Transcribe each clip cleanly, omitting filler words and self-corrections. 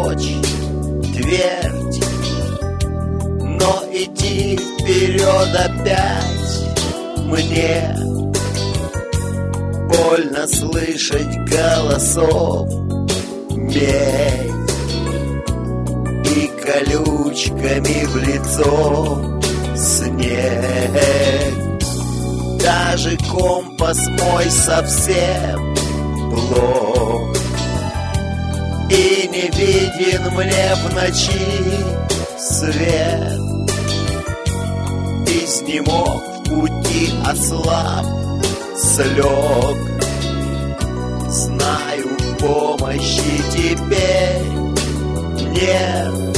прочь твердь, но идти вперед опять мне больно слышать голосов медь и колючками в лицо снег. Даже компас мой совсем плох, и не виден мне в ночи свет. Изнемог в пути, ослаб, слег. Знаю, помощи теперь нет.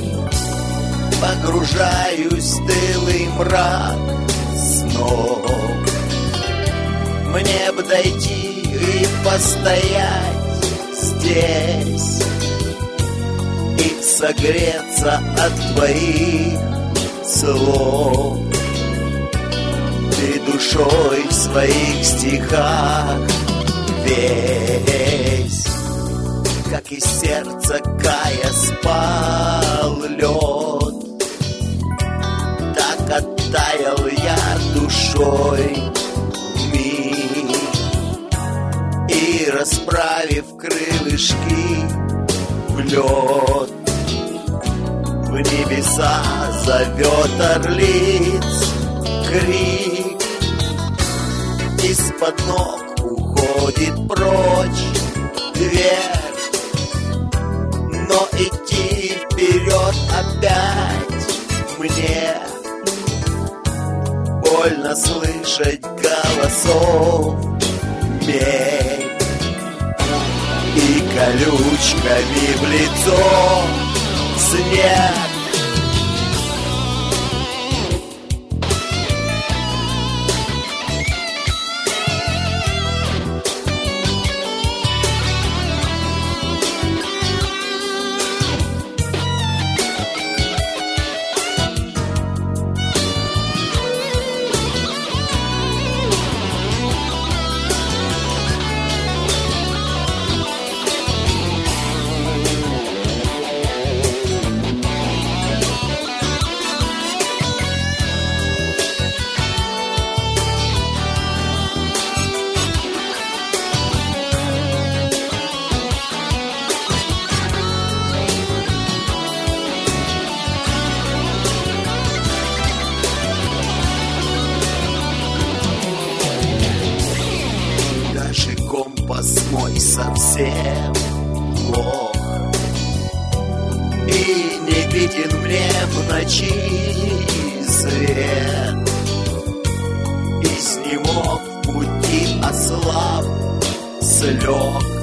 Погружаюсь в стылый мрак снов. Мне б дойти и постоять здесь и согреться от твоих слов. Ты душой в своих стихах весь, как из сердца Кая спал лед, так оттаял я душой в миг. И, расправив крылышки в лед, в небеса зовет орлиц крик. Из-под ног уходит прочь дверь, но идти вперед опять мне больно слышать голосов медь и колючками в лицо снег. Компас мой совсем плох, и не виден мне в ночи свет. Изнемог в пути, ослаб, слег.